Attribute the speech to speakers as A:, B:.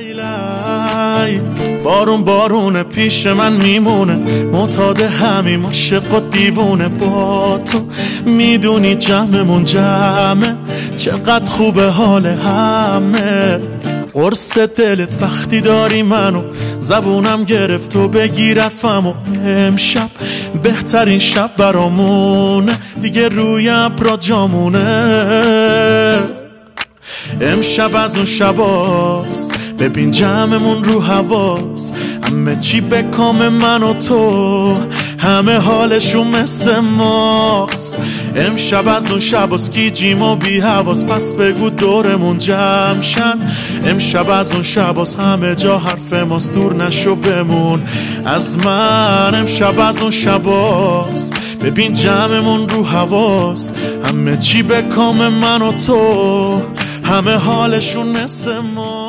A: لیلی بارون بارونه پیش من میمونه، معتاد همیم عاشق و دیوونه. با تو میدونی جمعمون جمعه، چقدر خوبه حال همه. قرص دلت وقتی داری منو، زبونم گرفت و بگیر حرفمو. امشب بهترین شب برامونه، دیگه روی ابرا جامونه. امشب از اون شباست، ببین جمعمون رو حواس. همه چی به کام من و تو، همه حالشون مثل ماست. امشب از اون شباست، گیجیم و بی حواس. پس بگو دورمون جمع شن. امشب از اون شباست، همه جا حرف ماست. دور نشو بمون از من. امشب از اون شباست، ببین جمعمون رو حواس. همه چی به کام من و تو، همه حالشون مثل ما.